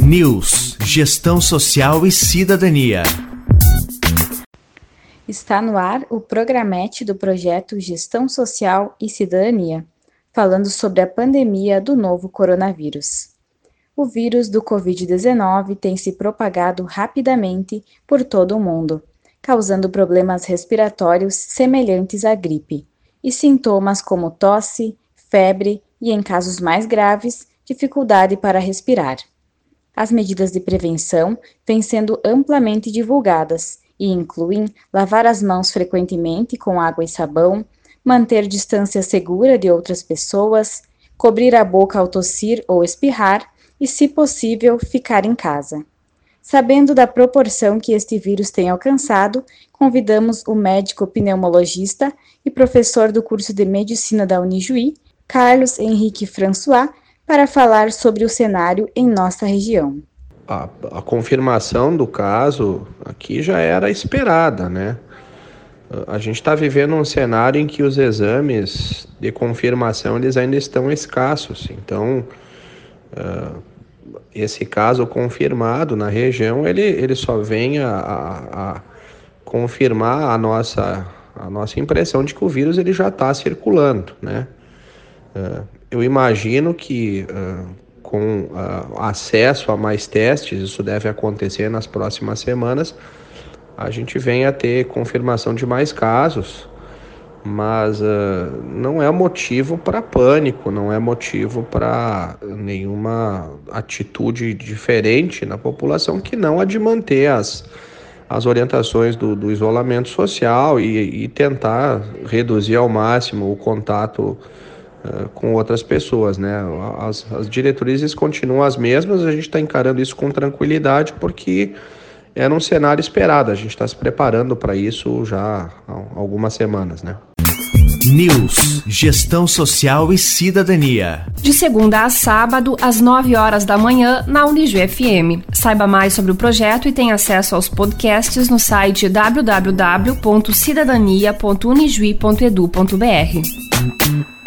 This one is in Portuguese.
News, Gestão Social e Cidadania. Está no ar o programete do projeto Gestão Social e Cidadania, falando sobre a pandemia do novo coronavírus. O vírus do Covid-19 tem se propagado rapidamente por todo o mundo, causando problemas respiratórios semelhantes à gripe, e sintomas como tosse, febre e, em casos mais graves, dificuldade para respirar. As medidas de prevenção vêm sendo amplamente divulgadas e incluem lavar as mãos frequentemente com água e sabão, manter distância segura de outras pessoas, cobrir a boca ao tossir ou espirrar e, se possível, ficar em casa. Sabendo da proporção que este vírus tem alcançado, convidamos o médico pneumologista e professor do curso de Medicina da Unijuí, Carlos Henrique François, para falar sobre o cenário em nossa região. A confirmação do caso aqui já era esperada, né? A gente está vivendo um cenário em que os exames de confirmação eles ainda estão escassos. Então, esse caso confirmado na região, ele só vem a confirmar a nossa impressão de que o vírus ele já está circulando, né? Eu imagino que com acesso a mais testes, isso deve acontecer nas próximas semanas, a gente venha a ter confirmação de mais casos, mas não é motivo para pânico, não é motivo para nenhuma atitude diferente na população que não a de manter as orientações do isolamento social e tentar reduzir ao máximo o contato com outras pessoas, né? As diretrizes continuam as mesmas, a gente está encarando isso com tranquilidade porque era um cenário esperado, a gente está se preparando para isso já há algumas semanas, né? News, Gestão Social e Cidadania. De segunda a sábado, às 9 horas da manhã, na Unijuí FM. Saiba mais sobre o projeto e tenha acesso aos podcasts no site www.cidadania.unijuí.edu.br.